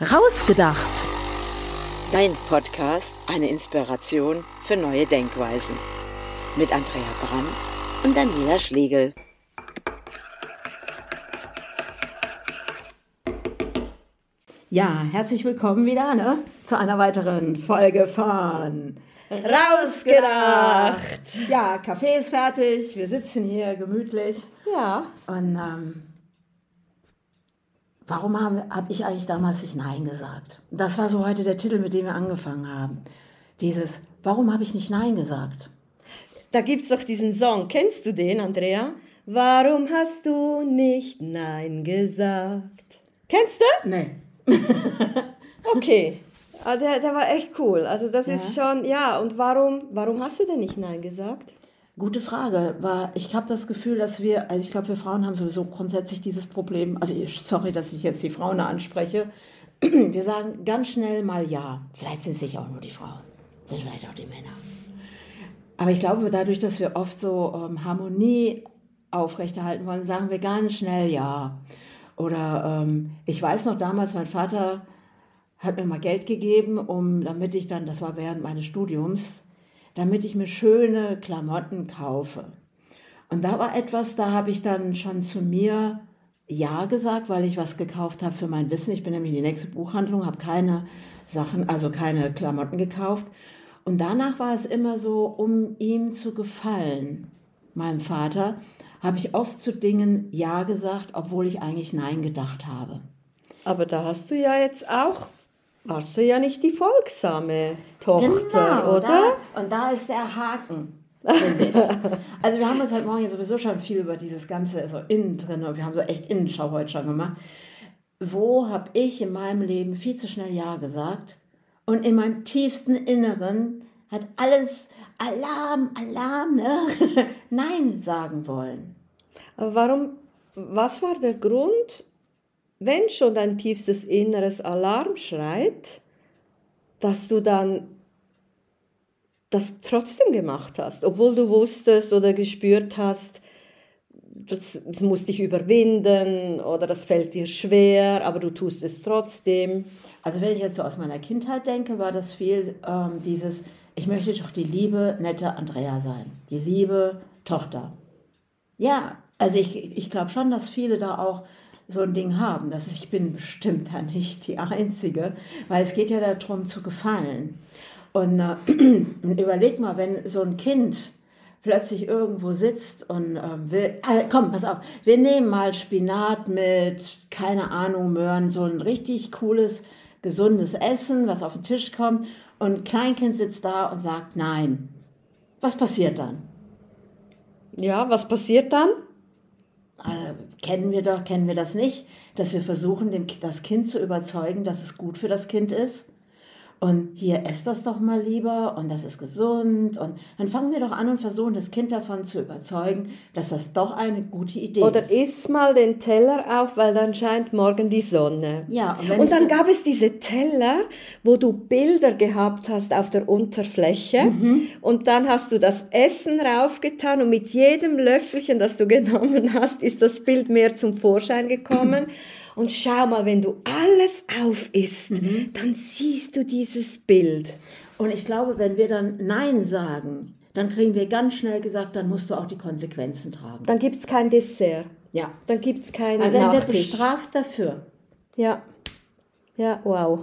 Rausgedacht. Dein Podcast, eine Inspiration für neue Denkweisen. Mit Andrea Brandt und Daniela Schlegel. Ja, herzlich willkommen wieder zu einer weiteren Folge von Rausgedacht. Ja, Kaffee ist fertig, wir sitzen hier gemütlich. Ja. Und warum hab ich eigentlich damals nicht Nein gesagt? Das war so heute der Titel, mit dem wir angefangen haben. Warum habe ich nicht Nein gesagt? Da gibt's doch diesen Song. Kennst du den, Andrea? Warum hast du nicht Nein gesagt? Kennst du? Nee. Okay. Der war echt cool. Also das ist schon, ja. Und warum hast du denn nicht Nein gesagt? Gute Frage. Ich habe das Gefühl, dass wir Frauen haben sowieso grundsätzlich dieses Problem. Also sorry, dass ich jetzt die Frauen anspreche. Wir sagen ganz schnell mal ja. Vielleicht sind es nicht auch nur die Frauen, sind vielleicht auch die Männer. Aber ich glaube, dadurch, dass wir oft so Harmonie aufrechterhalten wollen, sagen wir ganz schnell ja. Oder ich weiß noch damals, mein Vater hat mir mal Geld gegeben, damit ich dann, das war während meines Studiums, damit ich mir schöne Klamotten kaufe. Und da war etwas, da habe ich dann schon zu mir ja gesagt, weil ich was gekauft habe für mein Wissen. Ich bin nämlich in die nächste Buchhandlung, habe keine Klamotten gekauft. Und danach war es immer so, um ihm zu gefallen, meinem Vater, habe ich oft zu Dingen ja gesagt, obwohl ich eigentlich nein gedacht habe. Aber da warst du ja nicht die folgsame Tochter, genau, oder? Und da ist der Haken, finde ich. Also wir haben uns heute Morgen sowieso schon viel über dieses Ganze, so innen drin, und wir haben so echt Innenschau heute schon gemacht. Wo habe ich in meinem Leben viel zu schnell ja gesagt? Und in meinem tiefsten Inneren hat alles Alarm, ne? Nein sagen wollen. Aber was war der Grund, wenn schon dein tiefstes Inneres Alarm schreit, dass du dann das trotzdem gemacht hast, obwohl du wusstest oder gespürt hast, das muss dich überwinden oder das fällt dir schwer, aber du tust es trotzdem. Also wenn ich jetzt so aus meiner Kindheit denke, war das viel ich möchte doch die liebe, nette Andrea sein, die liebe Tochter. Ja, also ich glaube schon, dass viele da auch so ein Ding haben. Ich bin bestimmt da nicht die Einzige, weil es geht ja darum zu gefallen. Und überleg mal, wenn so ein Kind plötzlich irgendwo sitzt und will, komm, pass auf, wir nehmen mal Spinat mit, keine Ahnung, Möhren, so ein richtig cooles, gesundes Essen, was auf den Tisch kommt, und ein Kleinkind sitzt da und sagt nein. Was passiert dann? Ja, was passiert dann? Kennen wir das nicht, dass wir versuchen, das Kind zu überzeugen, dass es gut für das Kind ist? Und hier, esst das doch mal lieber und das ist gesund. Und dann fangen wir doch an und versuchen, das Kind davon zu überzeugen, dass das doch eine gute Idee ist. Oder iss mal den Teller auf, weil dann scheint morgen die Sonne. Ja, und dann gab es diese Teller, wo du Bilder gehabt hast auf der Unterfläche. Mhm. Und dann hast du das Essen raufgetan und mit jedem Löffelchen, das du genommen hast, ist das Bild mehr zum Vorschein gekommen. Und schau mal, wenn du alles aufisst, dann siehst du dieses Bild. Und ich glaube, wenn wir dann Nein sagen, dann kriegen wir ganz schnell gesagt, dann musst du auch die Konsequenzen tragen. Dann gibt es kein Dessert. Ja. Dann gibt es keinen Nachtisch. Dann wird bestraft dafür. Ja. Ja, wow.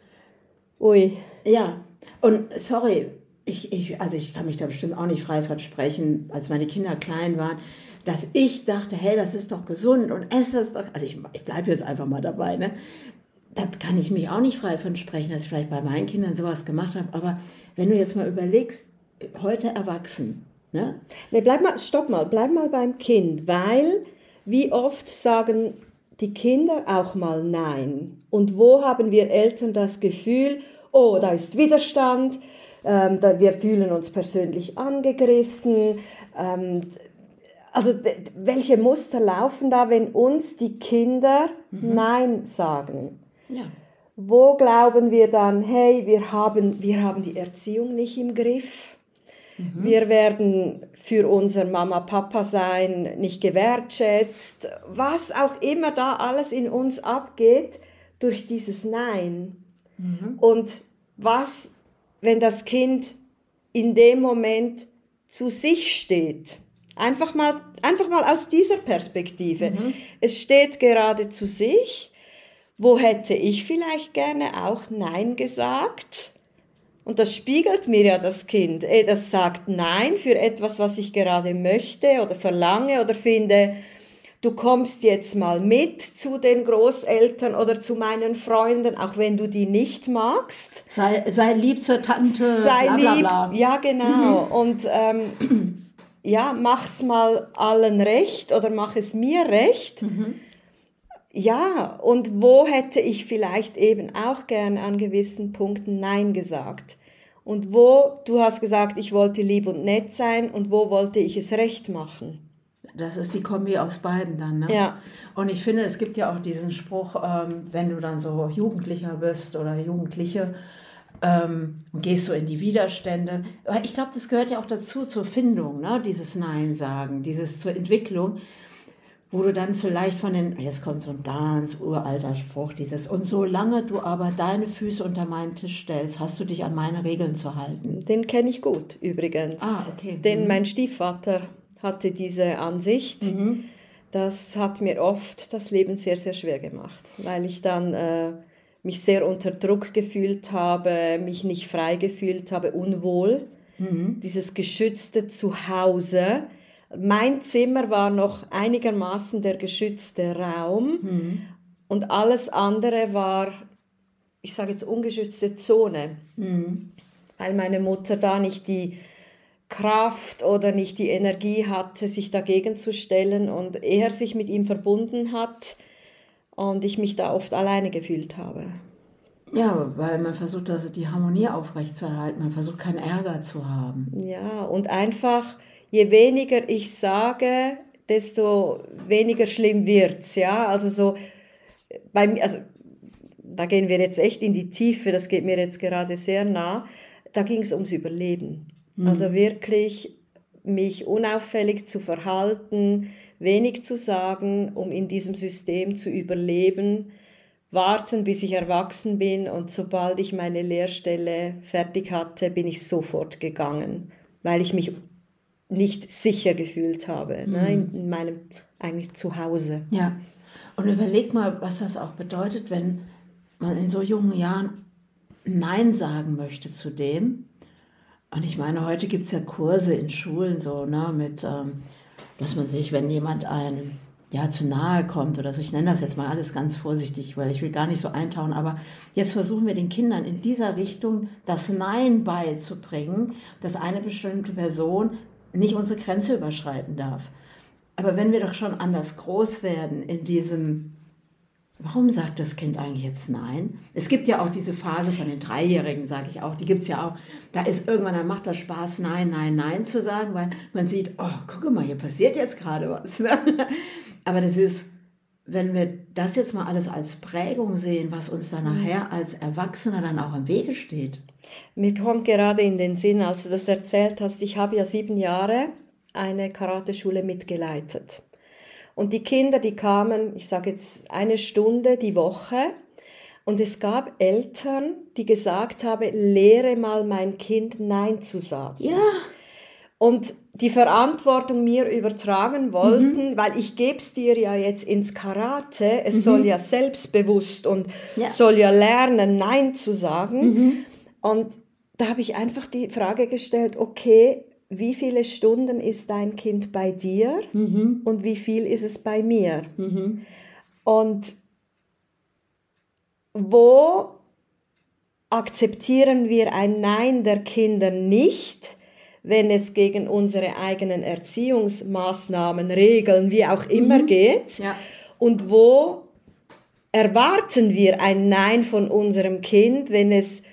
Ui. Ja, und sorry, ich kann mich da bestimmt auch nicht frei von sprechen, als meine Kinder klein waren, dass ich dachte, hey, das ist doch gesund und esse das doch. Also ich bleibe jetzt einfach mal dabei, ne? Da kann ich mich auch nicht frei von sprechen, dass ich vielleicht bei meinen Kindern sowas gemacht habe. Aber wenn du jetzt mal überlegst, heute erwachsen, ne? Nee, bleib mal beim Kind, weil wie oft sagen die Kinder auch mal Nein? Und wo haben wir Eltern das Gefühl, oh, da ist Widerstand, wir fühlen uns persönlich angegriffen, also welche Muster laufen da, wenn uns die Kinder Nein sagen? Ja. Wo glauben wir dann, hey, wir haben die Erziehung nicht im Griff? Wir werden für unser Mama-Papa-Sein nicht gewertschätzt. Was auch immer da alles in uns abgeht, durch dieses Nein. Und was, wenn das Kind in dem Moment zu sich steht? Einfach mal aus dieser Perspektive. Es steht gerade zu sich. Wo hätte ich vielleicht gerne auch Nein gesagt? Und das spiegelt mir ja das Kind. Das sagt Nein für etwas, was ich gerade möchte oder verlange oder finde, du kommst jetzt mal mit zu den Großeltern oder zu meinen Freunden, auch wenn du die nicht magst. Sei lieb zur Tante, Sei bla bla lieb, bla. ja genau. Und ja, mach's mal allen recht oder mach es mir recht. Ja, und wo hätte ich vielleicht eben auch gerne an gewissen Punkten Nein gesagt? Und wo, du hast gesagt, ich wollte lieb und nett sein, und wo wollte ich es recht machen? Das ist die Kombi aus beiden dann, ne? Ja. Und ich finde, es gibt ja auch diesen Spruch, wenn du dann so Jugendlicher bist oder Jugendliche, und gehst so in die Widerstände. Aber ich glaube, das gehört ja auch dazu, zur Findung, ne? Dieses Nein sagen, dieses zur Entwicklung, wo du dann vielleicht von den, jetzt kommt so ein ganz uralter Spruch, dieses, und solange du aber deine Füße unter meinen Tisch stellst, hast du dich an meine Regeln zu halten. Den kenne ich gut übrigens. Ah, okay. Denn mein Stiefvater hatte diese Ansicht. Das hat mir oft das Leben sehr, sehr schwer gemacht, weil ich dann mich sehr unter Druck gefühlt habe, mich nicht frei gefühlt habe, unwohl. Dieses geschützte Zuhause. Mein Zimmer war noch einigermaßen der geschützte Raum und alles andere war, ich sage jetzt, ungeschützte Zone, weil meine Mutter da nicht die Kraft oder nicht die Energie hatte, sich dagegen zu stellen und er sich mit ihm verbunden hat und ich mich da oft alleine gefühlt habe. Ja, weil man versucht, also die Harmonie aufrechtzuerhalten, man versucht, keinen Ärger zu haben. Ja, und einfach, je weniger ich sage, desto weniger schlimm wird's, ja, also so, bei mir, also da gehen wir jetzt echt in die Tiefe, das geht mir jetzt gerade sehr nah, da ging es ums Überleben. Also wirklich mich unauffällig zu verhalten, wenig zu sagen, um in diesem System zu überleben, warten, bis ich erwachsen bin und sobald ich meine Lehrstelle fertig hatte, bin ich sofort gegangen, weil ich mich nicht sicher gefühlt habe, ne, in meinem eigentlich Zuhause. Ja, und überleg mal, was das auch bedeutet, wenn man in so jungen Jahren Nein sagen möchte zu dem. Und ich meine, heute gibt es ja Kurse in Schulen so, ne, mit, dass man sich, wenn jemand einem zu nahe kommt oder so, ich nenne das jetzt mal alles ganz vorsichtig, weil ich will gar nicht so eintauchen, aber jetzt versuchen wir den Kindern in dieser Richtung das Nein beizubringen, dass eine bestimmte Person nicht unsere Grenze überschreiten darf. Aber wenn wir doch schon anders groß werden in diesem, warum sagt das Kind eigentlich jetzt Nein? Es gibt ja auch diese Phase von den Dreijährigen, sage ich auch, die gibt es ja auch. Da ist irgendwann, dann macht das Spaß, Nein, Nein, Nein zu sagen, weil man sieht, oh, guck mal, hier passiert jetzt gerade was. Ne? Aber das ist, wenn wir das jetzt mal alles als Prägung sehen, was uns dann nachher als Erwachsene dann auch im Wege steht. Mir kommt gerade in den Sinn, als du das erzählt hast, ich habe ja 7 Jahre eine Karateschule mitgeleitet. Und die Kinder, die kamen, ich sage jetzt 1 Stunde die Woche. Und es gab Eltern, die gesagt haben, lehre mal mein Kind Nein zu sagen. Ja. Und die Verantwortung mir übertragen wollten, weil ich gebe es dir ja jetzt ins Karate, es soll ja selbstbewusst und soll ja lernen, Nein zu sagen. Und da habe ich einfach die Frage gestellt, okay, wie viele Stunden ist dein Kind bei dir und wie viel ist es bei mir? Und wo akzeptieren wir ein Nein der Kinder nicht, wenn es gegen unsere eigenen Erziehungsmaßnahmen, Regeln, wie auch immer geht? Ja. Und wo erwarten wir ein Nein von unserem Kind, wenn es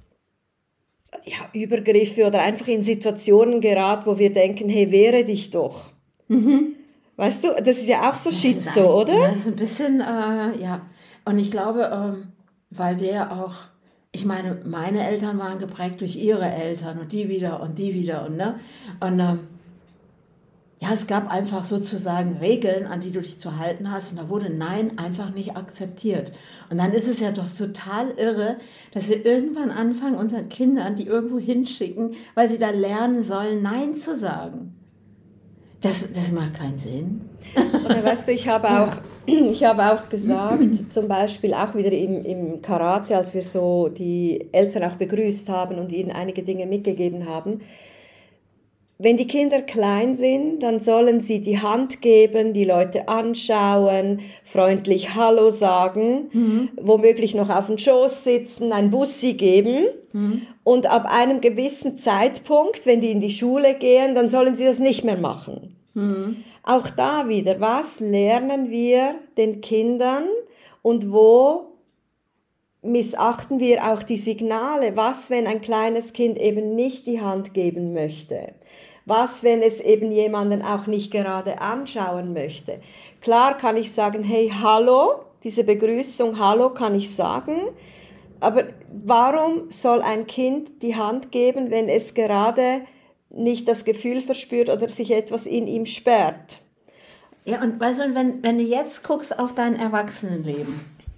Übergriffe oder einfach in Situationen gerät, wo wir denken, hey, wehre dich doch. Weißt du, das ist ja auch so Schizo, oder? Ja, das ist ein bisschen, ja. Und ich glaube, weil wir ja auch, ich meine, meine Eltern waren geprägt durch ihre Eltern und die wieder und die wieder und ne. Und ja, es gab einfach sozusagen Regeln, an die du dich zu halten hast und da wurde Nein einfach nicht akzeptiert. Und dann ist es ja doch total irre, dass wir irgendwann anfangen, unseren Kindern die irgendwo hinschicken, weil sie da lernen sollen, Nein zu sagen. Das macht keinen Sinn. Oder weißt du, ich habe auch gesagt, zum Beispiel auch wieder im Karate, als wir so die Eltern auch begrüßt haben und ihnen einige Dinge mitgegeben haben, wenn die Kinder klein sind, dann sollen sie die Hand geben, die Leute anschauen, freundlich Hallo sagen, womöglich noch auf dem Schoß sitzen, ein Bussi geben. Und ab einem gewissen Zeitpunkt, wenn die in die Schule gehen, dann sollen sie das nicht mehr machen. Auch da wieder, was lernen wir den Kindern und wo missachten wir auch die Signale? Was, wenn ein kleines Kind eben nicht die Hand geben möchte? Was, wenn es eben jemanden auch nicht gerade anschauen möchte? Klar kann ich sagen, hey, hallo, diese Begrüßung, hallo kann ich sagen, aber warum soll ein Kind die Hand geben, wenn es gerade nicht das Gefühl verspürt oder sich etwas in ihm sperrt? Ja, und weißt du, wenn du jetzt guckst auf dein Erwachsenenleben,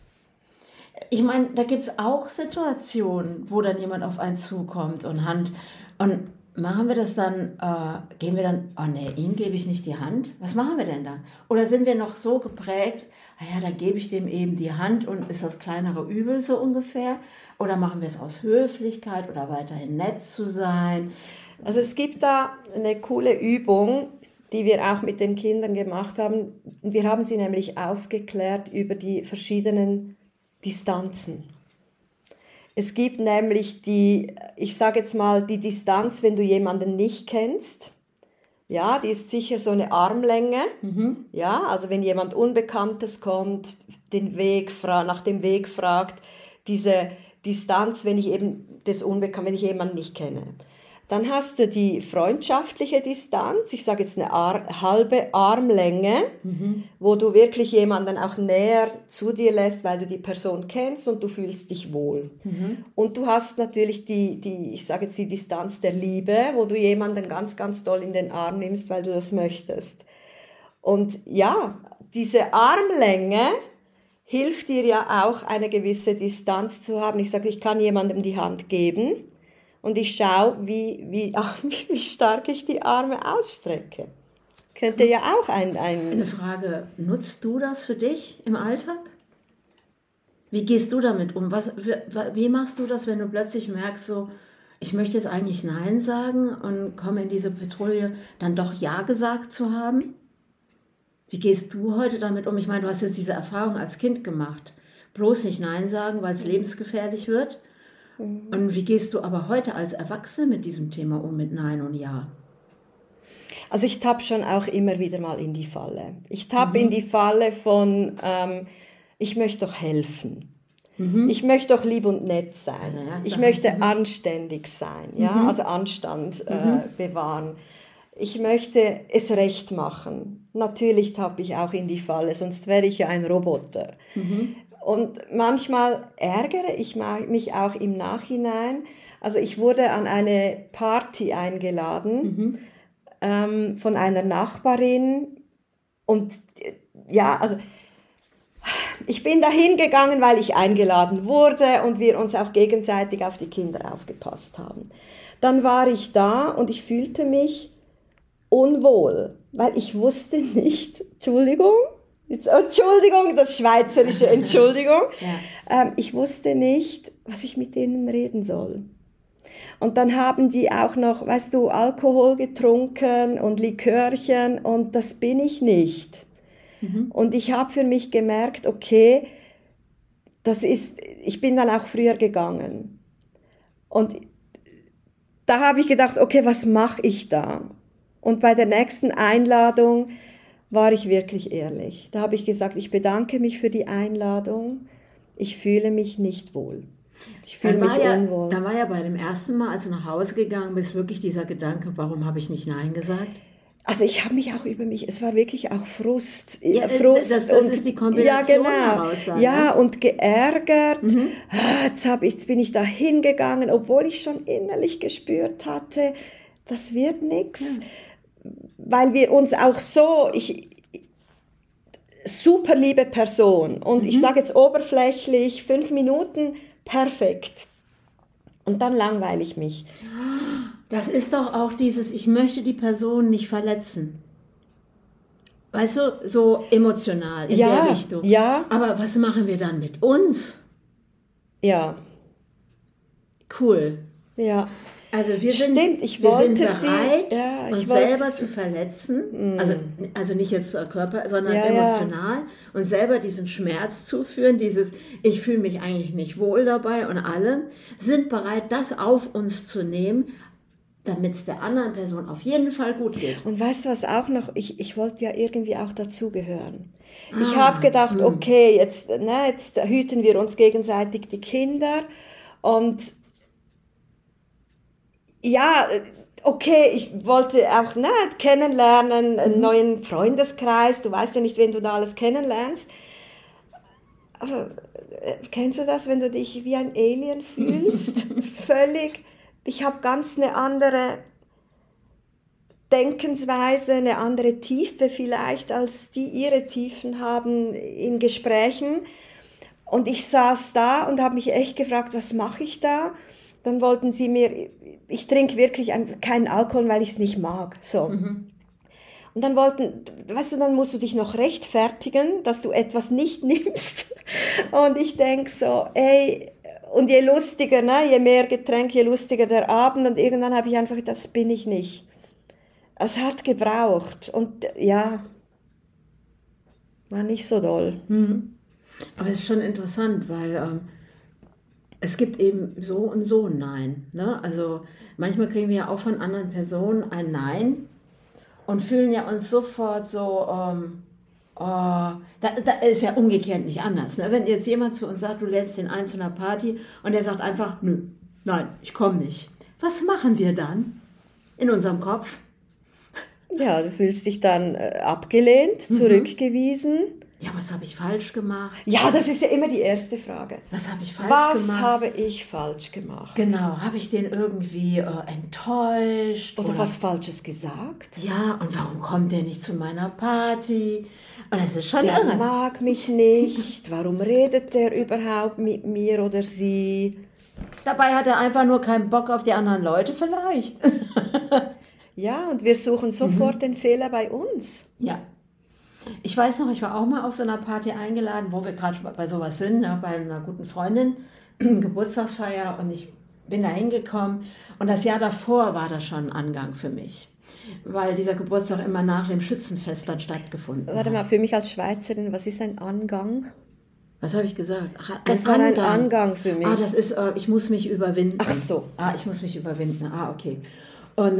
ich meine, da gibt es auch Situationen, wo dann jemand auf einen zukommt und machen wir das dann, gehen wir dann, oh nee, ihm gebe ich nicht die Hand? Was machen wir denn dann? Oder sind wir noch so geprägt, ja, dann gebe ich dem eben die Hand und ist das kleinere Übel so ungefähr? Oder machen wir es aus Höflichkeit oder weiterhin nett zu sein? Also es gibt da eine coole Übung, die wir auch mit den Kindern gemacht haben. Wir haben sie nämlich aufgeklärt über die verschiedenen Distanzen. Es gibt nämlich ich sage jetzt mal, die Distanz, wenn du jemanden nicht kennst. Ja, die ist sicher so eine Armlänge. Ja, also wenn jemand Unbekanntes kommt, nach dem Weg fragt, diese Distanz, wenn ich jemanden nicht kenne. Dann hast du die freundschaftliche Distanz, ich sage jetzt eine halbe Armlänge, wo du wirklich jemanden auch näher zu dir lässt, weil du die Person kennst und du fühlst dich wohl. Und du hast natürlich ich sage jetzt die Distanz der Liebe, wo du jemanden ganz, ganz doll in den Arm nimmst, weil du das möchtest. Und ja, diese Armlänge hilft dir ja auch, eine gewisse Distanz zu haben. Ich sage, ich kann jemandem die Hand geben. Und ich schaue, wie stark ich die Arme ausstrecke. Könnte ja auch Eine Frage, nutzt du das für dich im Alltag? Wie gehst du damit um? Wie machst du das, wenn du plötzlich merkst, so, ich möchte jetzt eigentlich Nein sagen und komme in diese Petrouille, dann doch Ja gesagt zu haben? Wie gehst du heute damit um? Ich meine, du hast jetzt diese Erfahrung als Kind gemacht. Bloß nicht Nein sagen, weil es lebensgefährlich wird. Und wie gehst du aber heute als Erwachsene mit diesem Thema um, mit Nein und Ja? Also ich tappe schon auch immer wieder mal in die Falle. Ich tappe in die Falle von, ich möchte doch helfen. Ich möchte doch lieb und nett sein. Ich möchte anständig sein, ja? Also Anstand bewahren. Ich möchte es recht machen. Natürlich tappe ich auch in die Falle, sonst wäre ich ja ein Roboter. Und manchmal ärgere ich mich auch im Nachhinein. Also ich wurde an eine Party eingeladen von einer Nachbarin. Und ja, also ich bin da hingegangen, weil ich eingeladen wurde und wir uns auch gegenseitig auf die Kinder aufgepasst haben. Dann war ich da und ich fühlte mich unwohl, weil ich wusste nicht, Entschuldigung, das schweizerische Entschuldigung. Ich wusste nicht, was ich mit denen reden soll. Und dann haben die auch noch, weißt du, Alkohol getrunken und Likörchen und das bin ich nicht. Und ich habe für mich gemerkt, okay, ich bin dann auch früher gegangen. Und da habe ich gedacht, okay, was mache ich da? Und bei der nächsten Einladung war ich wirklich ehrlich. Da habe ich gesagt, ich bedanke mich für die Einladung. Ich fühle mich nicht wohl. Ich fühle mich unwohl. Da war ja bei dem ersten Mal, als du nach Hause gegangen bist, wirklich dieser Gedanke, warum habe ich nicht Nein gesagt? Also ich habe mich auch es war wirklich auch Frust. Ja, Frust das ist die Kombination daraus. Ja, und geärgert. Jetzt bin ich da hingegangen, obwohl ich schon innerlich gespürt hatte, das wird nichts. Ja. weil wir uns auch so, super liebe Person und ich sage jetzt oberflächlich, 5 Minuten, perfekt. Und dann langweile ich mich. Das ist doch auch dieses, ich möchte die Person nicht verletzen. Weißt du, so emotional in der Richtung. Ja. Aber was machen wir dann mit uns? Ja. Cool. Ja. Also wir sind bereit, uns selber zu verletzen, also nicht jetzt Körper, sondern emotional und selber diesen Schmerz zuführen, dieses ich fühle mich eigentlich nicht wohl dabei und allem, sind bereit, das auf uns zu nehmen, damit es der anderen Person auf jeden Fall gut geht. Und weißt du was auch noch, ich wollte ja irgendwie auch dazugehören. Ich habe gedacht, okay, jetzt hüten wir uns gegenseitig die Kinder und ja, okay, ich wollte auch kennenlernen, einen neuen Freundeskreis. Du weißt ja nicht, wen du da alles kennenlernst. Aber kennst du das, wenn du dich wie ein Alien fühlst? Völlig. Ich habe ganz eine andere Denkensweise, eine andere Tiefe vielleicht, als die ihre Tiefen haben in Gesprächen. Und ich saß da und habe mich echt gefragt, was mache ich da? Dann wollten sie mir, ich trinke wirklich keinen Alkohol, weil ich es nicht mag. So. Und dann dann musst du dich noch rechtfertigen, dass du etwas nicht nimmst. Und ich denke so, ey, und je lustiger, je mehr Getränk, je lustiger der Abend. Und irgendwann habe ich einfach gedacht, das bin ich nicht. Es hat gebraucht. Und ja, war nicht so doll. Aber es ist schon interessant, weil es gibt eben so und so ein Nein. Ne? Also manchmal kriegen wir ja auch von anderen Personen ein Nein und fühlen ja uns sofort so, da ist ja umgekehrt nicht anders. Ne? Wenn jetzt jemand zu uns sagt, du lädst den ein zu einer Party und der sagt einfach, nö, nein, ich komme nicht. Was machen wir dann in unserem Kopf? Ja, du fühlst dich dann abgelehnt, zurückgewiesen. Ja, was habe ich falsch gemacht? Ja, das ist ja immer die erste Frage. Was habe ich falsch gemacht? Was habe ich falsch gemacht? Genau, habe ich den irgendwie enttäuscht? Oder was Falsches gesagt? Ja, und warum kommt der nicht zu meiner Party? Und das ist schon der irre. Mag mich nicht. Warum redet der überhaupt mit mir oder sie? Dabei hat er einfach nur keinen Bock auf die anderen Leute vielleicht. Ja, und wir suchen sofort den Fehler bei uns. Ja. Ich weiß noch, ich war auch mal auf so einer Party eingeladen, wo wir gerade bei sowas sind, ne, bei einer guten Freundin, Geburtstagsfeier, und ich bin da hingekommen und das Jahr davor war das schon ein Angang für mich, weil dieser Geburtstag immer nach dem Schützenfest dann stattgefunden hat. Warte mal, für mich als Schweizerin, was ist ein Angang? Was habe ich gesagt? Ach, das war ein Angang für mich. Das ist, ich muss mich überwinden. Ach so. Ich muss mich überwinden. Okay. Und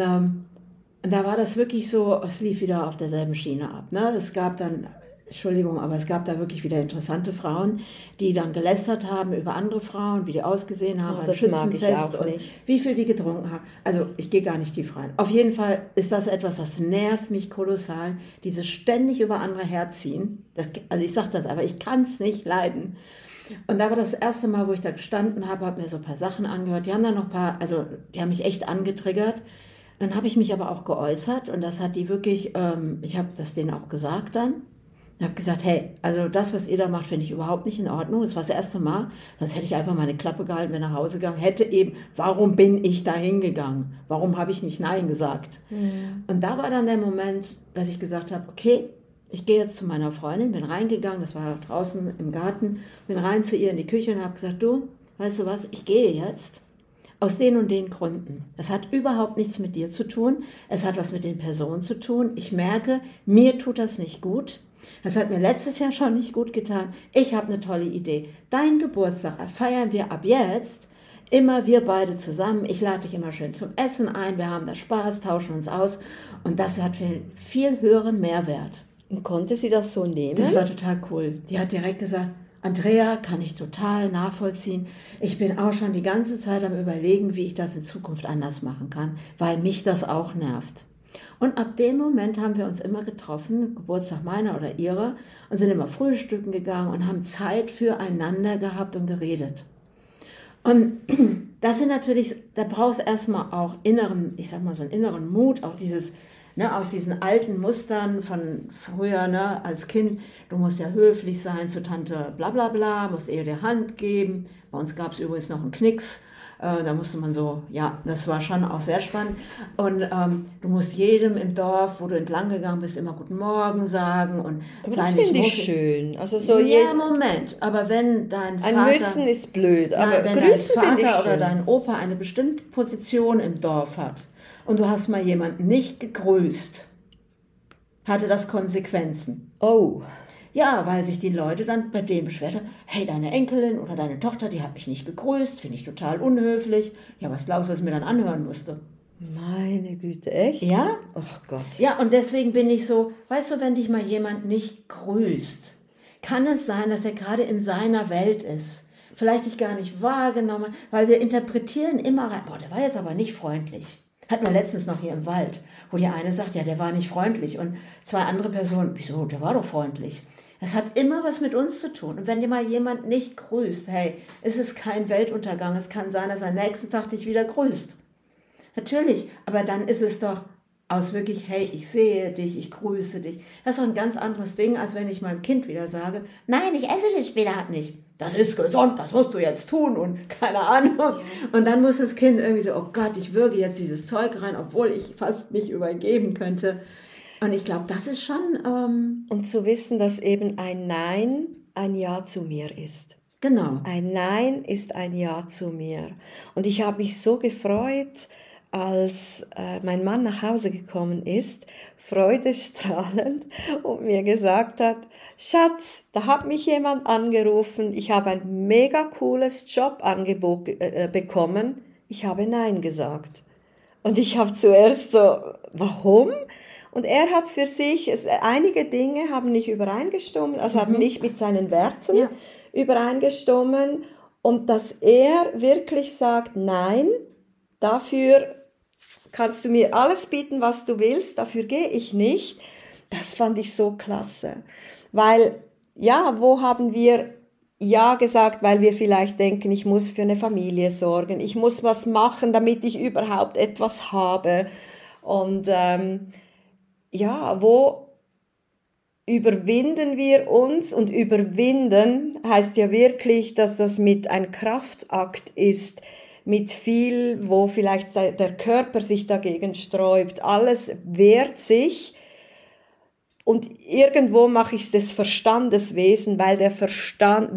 da war das wirklich so, es lief wieder auf derselben Schiene ab. Ne? Es gab dann, Entschuldigung, aber es gab da wirklich wieder interessante Frauen, die dann gelästert haben über andere Frauen, wie die ausgesehen haben beim Schützenfest und wie viel die getrunken haben. Also ich gehe gar nicht tief rein. Auf jeden Fall ist das etwas, das nervt mich kolossal, dieses ständig über andere herziehen. Also ich sage das, aber ich kann es nicht leiden. Und da war das erste Mal, wo ich da gestanden habe mir so ein paar Sachen angehört. Die haben dann noch die haben mich echt angetriggert. Dann habe ich mich aber auch geäußert und das hat die wirklich, ich habe das denen auch gesagt dann. Ich habe gesagt, hey, also das, was ihr da macht, finde ich überhaupt nicht in Ordnung. Das war das erste Mal. Sonst hätte ich einfach meine Klappe gehalten, bin nach Hause gegangen. Warum bin ich da hingegangen? Warum habe ich nicht Nein gesagt? Und da war dann der Moment, dass ich gesagt habe, okay, ich gehe jetzt zu meiner Freundin, bin reingegangen, das war draußen im Garten, bin rein zu ihr in die Küche und habe gesagt, du, weißt du was, ich gehe jetzt. Aus den und den Gründen. Das hat überhaupt nichts mit dir zu tun. Es hat was mit den Personen zu tun. Ich merke, mir tut das nicht gut. Das hat mir letztes Jahr schon nicht gut getan. Ich habe eine tolle Idee. Deinen Geburtstag feiern wir ab jetzt immer wir beide zusammen. Ich lade dich immer schön zum Essen ein. Wir haben da Spaß, tauschen uns aus. Und das hat viel höheren Mehrwert. Und konnte sie das so nehmen? Das war total cool. Die hat direkt gesagt, Andrea, kann ich total nachvollziehen. Ich bin auch schon die ganze Zeit am Überlegen, wie ich das in Zukunft anders machen kann, weil mich das auch nervt. Und ab dem Moment haben wir uns immer getroffen, Geburtstag meiner oder ihrer, und sind immer frühstücken gegangen und haben Zeit füreinander gehabt und geredet. Und das sind natürlich, da brauchst du erstmal auch inneren Mut, auch dieses ne, aus diesen alten Mustern von früher, ne, als Kind, du musst ja höflich sein zu Tante bla bla bla, musst ihr die Hand geben. Bei uns gab es übrigens noch einen Knicks. Da musste man so, ja, das war schon auch sehr spannend. Und du musst jedem im Dorf, wo du entlang gegangen bist, immer Guten Morgen sagen und Aber sei das nicht finde ich muffig. schön. Also so Ja, Moment, aber wenn dein ein Vater... Müssen ist blöd, aber Nein, wenn dein grüßen finde ich Vater oder schön. dein Opa eine bestimmte Position im Dorf hat und du hast mal jemanden nicht gegrüßt, hatte das Konsequenzen. Oh, Ja, weil sich die Leute dann bei denen beschwert haben, hey, deine Enkelin oder deine Tochter, die hat mich nicht gegrüßt, finde ich total unhöflich. Ja, was glaubst du, was ich mir dann anhören musste? meine Güte, echt? Ja? Ach Gott. Ja, und deswegen bin ich so, weißt du, wenn dich mal jemand nicht grüßt, kann es sein, dass er gerade in seiner Welt ist. Vielleicht dich gar nicht wahrgenommen, weil wir interpretieren immer rein, boah, der war jetzt aber nicht freundlich. Hatten wir letztens noch hier im Wald, wo die eine sagt, ja, der war nicht freundlich. Und zwei andere Personen, wieso, der war doch freundlich. Es hat immer was mit uns zu tun. Und wenn dir mal jemand nicht grüßt, hey, ist es kein Weltuntergang. Es kann sein, dass er am nächsten Tag dich wieder grüßt. Natürlich, aber dann ist es doch aus wirklich, hey, ich sehe dich, ich grüße dich. Das ist doch ein ganz anderes Ding, als wenn ich meinem Kind wieder sage, nein, ich esse den Spinat nicht. Das ist gesund, das musst du jetzt tun und keine Ahnung. Und dann muss das Kind irgendwie so, oh Gott, ich würge jetzt dieses Zeug rein, obwohl ich fast mich übergeben könnte. Und ich glaube, das ist schon, Und zu wissen, dass eben ein Nein ein Ja zu mir ist. genau. Ein Nein ist ein Ja zu mir. Und ich habe mich so gefreut, als mein Mann nach Hause gekommen ist, freudestrahlend, und mir gesagt hat, Schatz, da hat mich jemand angerufen, ich habe ein mega cooles Jobangebot bekommen. Ich habe Nein gesagt. Und ich habe zuerst so, warum? Und er hat für sich, einige Dinge haben nicht übereingestimmt, also haben nicht mit seinen Werten Ja. übereingestimmt. Und dass er wirklich sagt, nein, dafür kannst du mir alles bieten, was du willst, dafür gehe ich nicht. Das fand ich so klasse. Weil, ja, wo haben wir Ja gesagt, weil wir vielleicht denken, ich muss für eine Familie sorgen, ich muss was machen, damit ich überhaupt etwas habe. Und ja, wo überwinden wir uns? Und überwinden heißt ja wirklich, dass das mit ein Kraftakt ist, mit viel, wo vielleicht der Körper sich dagegen sträubt. Alles wehrt sich. Und irgendwo mache ich es des Verstandes wesen, weil der Verstand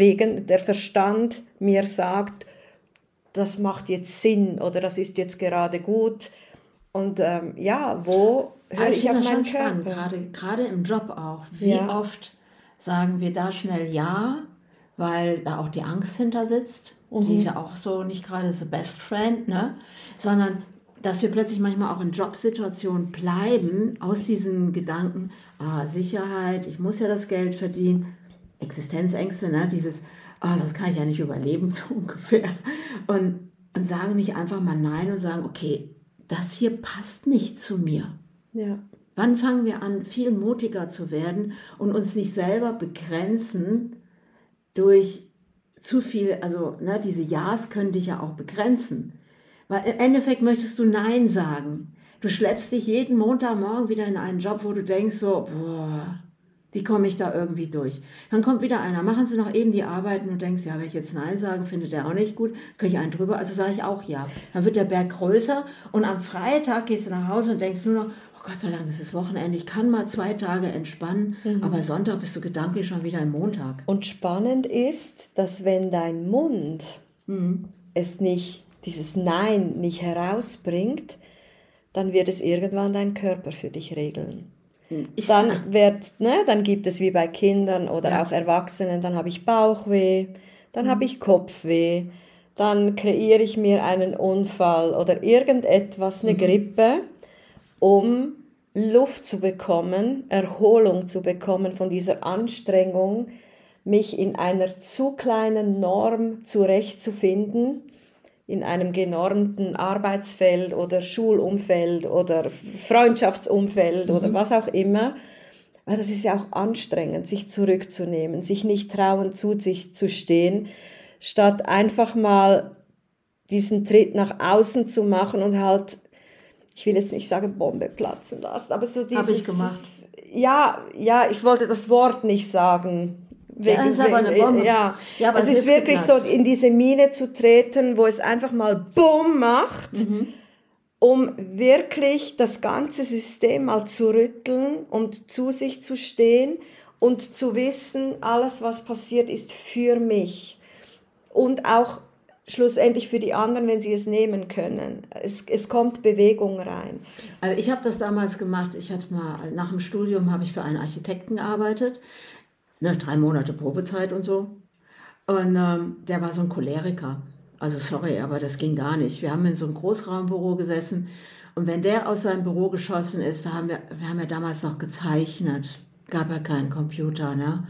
mir sagt, das macht jetzt Sinn oder das ist jetzt gerade gut. Und ja, wo höre ich auf finde das meinen schon spannend, Körper? gerade im Job auch. Wie Ja. oft sagen wir da schnell Ja, weil da auch die Angst hinter sitzt. Die ist ja auch so nicht gerade the best friend, ne? Sondern dass wir plötzlich manchmal auch in Jobsituationen bleiben, aus diesen Gedanken, Sicherheit, ich muss ja das Geld verdienen, Existenzängste, ne? Dieses, das kann ich ja nicht überleben, so ungefähr. Und sagen nicht einfach mal Nein und sagen, okay, das hier passt nicht zu mir. Ja. Wann fangen wir an, viel mutiger zu werden und uns nicht selber begrenzen durch zu viel, also ne, diese Ja's können dich ja auch begrenzen. Weil im Endeffekt möchtest du Nein sagen. Du schleppst dich jeden Montagmorgen wieder in einen Job, wo du denkst so, boah, wie komme ich da irgendwie durch? Dann kommt wieder einer, machen Sie noch eben die Arbeit und du denkst, ja, wenn ich jetzt Nein sage, findet der auch nicht gut, kriege ich einen drüber, also sage ich auch ja. Dann wird der Berg größer und am Freitag gehst du nach Hause und denkst nur noch, oh Gott sei Dank, es ist Wochenende, ich kann mal 2 Tage entspannen, aber Sonntag bist du gedanklich schon wieder im Montag. Und spannend ist, dass wenn dein Mund es nicht, dieses Nein nicht herausbringt, dann wird es irgendwann dein Körper für dich regeln. Dann gibt es wie bei Kindern oder auch Erwachsenen, dann habe ich Bauchweh, dann habe ich Kopfweh, dann kreiere ich mir einen Unfall oder irgendetwas, eine Grippe, um Luft zu bekommen, Erholung zu bekommen von dieser Anstrengung, mich in einer zu kleinen Norm zurechtzufinden, in einem genormten Arbeitsfeld oder Schulumfeld oder Freundschaftsumfeld oder was auch immer. Weil das ist ja auch anstrengend, sich zurückzunehmen, sich nicht trauen, zu sich zu stehen, statt einfach mal diesen Tritt nach außen zu machen und halt, ich will jetzt nicht sagen Bombe platzen lassen, aber so dieses... Habe ich gemacht. Ja, ich wollte das Wort nicht sagen. Ja, es ist aber eine Bombe. Ja, Ja, aber es ist wirklich geplatzt. so, in diese Mine zu treten, wo es einfach mal Bumm macht, um wirklich das ganze System mal zu rütteln und zu sich zu stehen und zu wissen, alles, was passiert, ist für mich. Und auch schlussendlich für die anderen, wenn sie es nehmen können. Es kommt Bewegung rein. Also ich habe das damals gemacht. Ich hatte mal, nach dem Studium habe ich für einen Architekten gearbeitet. 3 Monate Probezeit und so. Und der war so ein Choleriker. Also sorry, aber das ging gar nicht. Wir haben in so einem Großraumbüro gesessen. Und wenn der aus seinem Büro geschossen ist, wir haben ja damals noch gezeichnet. Gab ja keinen Computer, ne?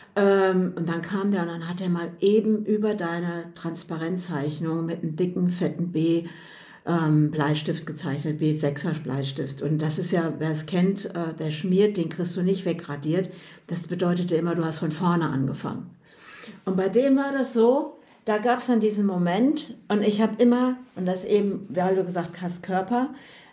Und dann kam der und dann hat er mal eben über deine Transparentzeichnung mit einem dicken, fetten B Bleistift gezeichnet, B6er Bleistift. Und das ist ja, wer es kennt, der schmiert, den kriegst du nicht wegradiert. Das bedeutete immer, du hast von vorne angefangen. Und bei dem war das so, da gab es dann diesen Moment und ich habe immer, und das eben, weil du gesagt hast, Körper,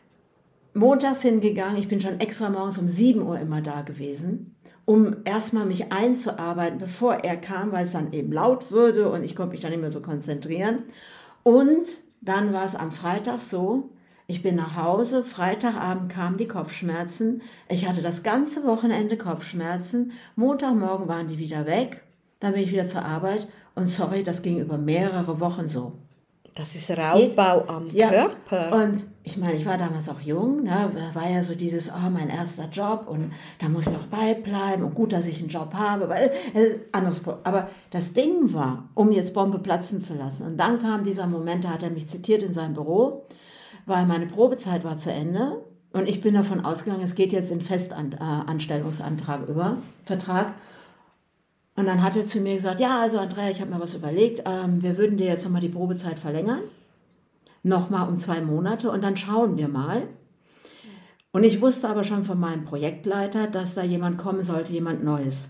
montags hingegangen, ich bin schon extra morgens um 7 Uhr immer da gewesen, um erstmal mich einzuarbeiten, bevor er kam, weil es dann eben laut würde und ich konnte mich dann nicht mehr so konzentrieren. Und dann war es am Freitag so, ich bin nach Hause, Freitagabend kamen die Kopfschmerzen, ich hatte das ganze Wochenende Kopfschmerzen, Montagmorgen waren die wieder weg, dann bin ich wieder zur Arbeit und sorry, das ging über mehrere Wochen so. Das ist Raubbau am Körper. Und ich meine, ich war damals auch jung, ne? Da war ja so dieses, mein erster Job und da muss ich auch beibleiben und gut, dass ich einen Job habe, weil anderes. Aber das Ding war, um jetzt Bombe platzen zu lassen. Und dann kam dieser Moment, da hat er mich zitiert in seinem Büro, weil meine Probezeit war zu Ende und ich bin davon ausgegangen, es geht jetzt in Festanstellungsantrag über, Vertrag. Und dann hat er zu mir gesagt, ja, also Andrea, ich habe mir was überlegt, wir würden dir jetzt nochmal die Probezeit verlängern, nochmal um 2 Monate und dann schauen wir mal. Und ich wusste aber schon von meinem Projektleiter, dass da jemand kommen sollte, jemand Neues.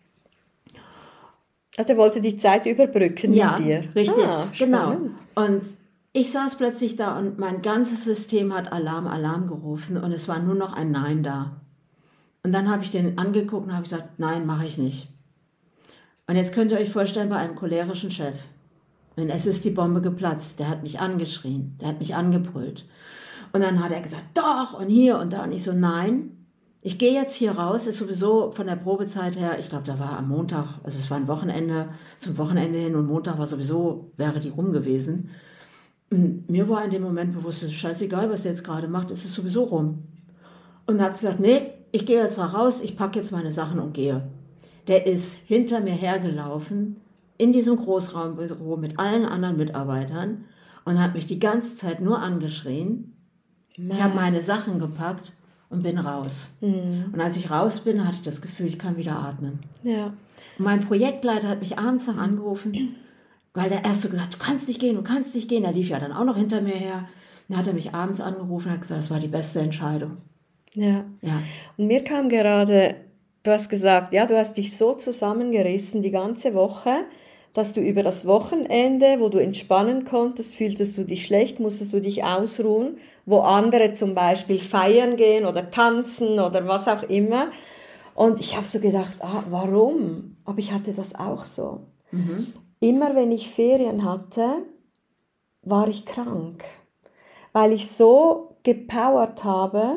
Also er wollte die Zeit überbrücken mit dir. Ja, richtig, genau. Spannend. Und ich saß plötzlich da und mein ganzes System hat Alarm gerufen und es war nur noch ein Nein da. Und dann habe ich den angeguckt und habe gesagt, nein, mache ich nicht. Und jetzt könnt ihr euch vorstellen, bei einem cholerischen Chef, wenn es ist die Bombe geplatzt, der hat mich angeschrien, der hat mich angebrüllt. Und dann hat er gesagt, doch, und hier und da. Und ich so, nein, ich gehe jetzt hier raus, ist sowieso von der Probezeit her, ich glaube, da war am Montag, also es war ein Wochenende, zum Wochenende hin und Montag war sowieso, wäre die rum gewesen. Und mir war in dem Moment bewusst, es ist scheißegal, was der jetzt gerade macht, es ist sowieso rum. Und habe gesagt, nee, ich gehe jetzt raus, ich packe jetzt meine Sachen und gehe. Der ist hinter mir hergelaufen, in diesem Großraumbüro mit allen anderen Mitarbeitern und hat mich die ganze Zeit nur angeschrien. Ich habe meine Sachen gepackt und bin raus. Und als ich raus bin, hatte ich das Gefühl, ich kann wieder atmen. Ja. Und mein Projektleiter hat mich abends noch angerufen, weil der erst so gesagt, du kannst nicht gehen. Der lief ja dann auch noch hinter mir her. Dann hat er mich abends angerufen und hat gesagt, das war die beste Entscheidung. Ja. Ja. Und mir kam gerade, du hast gesagt, ja, du hast dich so zusammengerissen die ganze Woche, dass du über das Wochenende, wo du entspannen konntest, fühltest du dich schlecht, musstest du dich ausruhen, wo andere zum Beispiel feiern gehen oder tanzen oder was auch immer. Und ich habe so gedacht, warum? Aber ich hatte das auch so. Immer wenn ich Ferien hatte, war ich krank, weil ich so gepowert habe.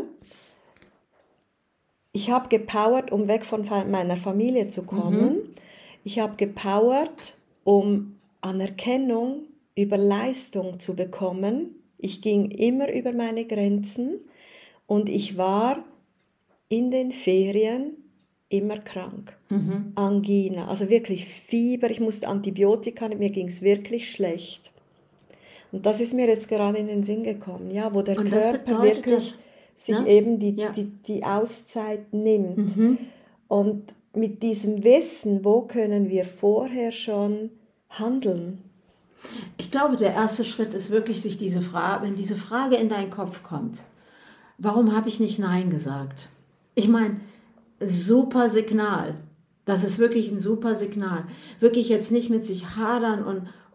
Ich habe gepowert, um weg von meiner Familie zu kommen. Ich habe gepowert, um Anerkennung über Leistung zu bekommen. Ich ging immer über meine Grenzen und ich war in den Ferien immer krank. Angina, also wirklich Fieber, ich musste Antibiotika nehmen, mir ging es wirklich schlecht. Und das ist mir jetzt gerade in den Sinn gekommen, ja, wo der Körper wirklich sich eben die Auszeit nimmt. Und mit diesem Wissen, wo können wir vorher schon handeln? Ich glaube, der erste Schritt ist wirklich, sich diese Frage, wenn diese Frage in deinen Kopf kommt, warum habe ich nicht Nein gesagt? Ich meine, super Signal. Das ist wirklich ein super Signal. Wirklich jetzt nicht mit sich hadern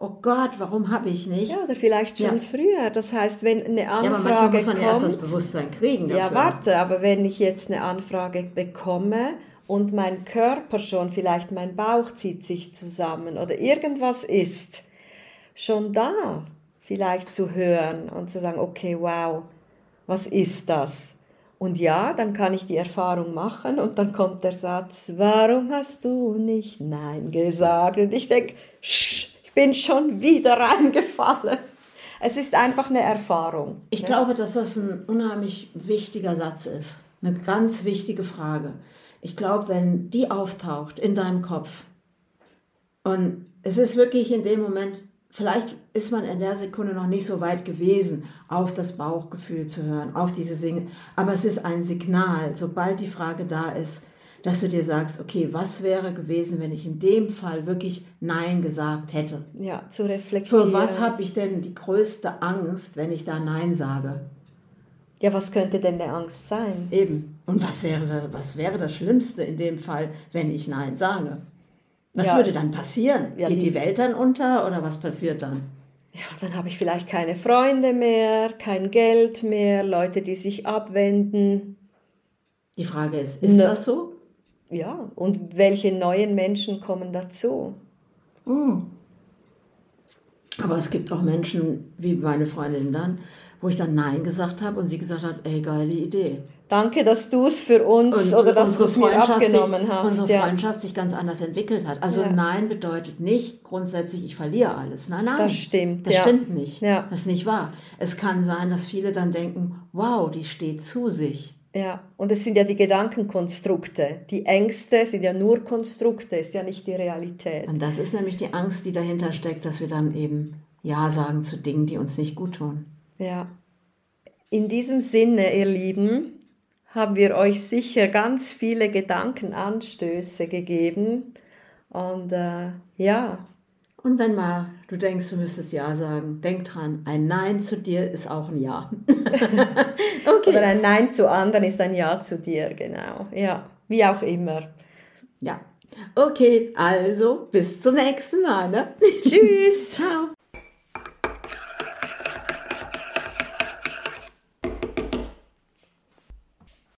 oh Gott, warum habe ich nicht? Ja, oder vielleicht schon früher. Das heißt, wenn eine Anfrage Ja, aber manchmal muss man kommt, erst das Bewusstsein kriegen dafür. ja, warte, aber wenn ich jetzt eine Anfrage bekomme und mein Körper schon, vielleicht mein Bauch zieht sich zusammen oder irgendwas ist, schon da vielleicht zu hören und zu sagen, okay, wow, was ist das? Und ja, dann kann ich die Erfahrung machen und dann kommt der Satz, warum hast du nicht Nein gesagt? Und ich denke, ich bin schon wieder reingefallen. Es ist einfach eine Erfahrung. Ich glaube, dass das ein unheimlich wichtiger Satz ist. Eine ganz wichtige Frage. Ich glaube, wenn die auftaucht in deinem Kopf und es ist wirklich in dem Moment, vielleicht ist man in der Sekunde noch nicht so weit gewesen, auf das Bauchgefühl zu hören, auf diese Dinge. Aber es ist ein Signal, sobald die Frage da ist, dass du dir sagst, okay, was wäre gewesen, wenn ich in dem Fall wirklich Nein gesagt hätte? Ja, zu reflektieren. Für was habe ich denn die größte Angst, wenn ich da Nein sage? Ja, was könnte denn eine Angst sein? Eben. Und was wäre das Schlimmste in dem Fall, wenn ich Nein sage? Was würde dann passieren? Ja, Geht die Welt dann unter oder was passiert dann? Ja, dann habe ich vielleicht keine Freunde mehr, kein Geld mehr, Leute, die sich abwenden. Die Frage ist das so? Ja, und welche neuen Menschen kommen dazu? Aber es gibt auch Menschen, wie meine Freundin dann, wo ich dann Nein gesagt habe und sie gesagt hat, ey, geile Idee. Danke, dass du es für uns oder dass du es mir abgenommen hast. Unsere Freundschaft sich ganz anders entwickelt hat. Also Nein bedeutet nicht grundsätzlich, ich verliere alles. Nein, nein. Das stimmt. Das stimmt nicht. Ja. Das ist nicht wahr. Es kann sein, dass viele dann denken, wow, die steht zu sich. Ja, und es sind ja die Gedankenkonstrukte. Die Ängste sind ja nur Konstrukte, ist ja nicht die Realität. Und das ist nämlich die Angst, die dahinter steckt, dass wir dann eben Ja sagen zu Dingen, die uns nicht gut tun. Ja. In diesem Sinne, ihr Lieben, haben wir euch sicher ganz viele Gedankenanstöße gegeben. Und Und wenn mal du denkst, du müsstest Ja sagen, denk dran, ein Nein zu dir ist auch ein Ja. Okay. Oder ein Nein zu anderen ist ein Ja zu dir, genau. Ja, wie auch immer. Ja. Okay, also bis zum nächsten Mal. Ne? Tschüss. Ciao.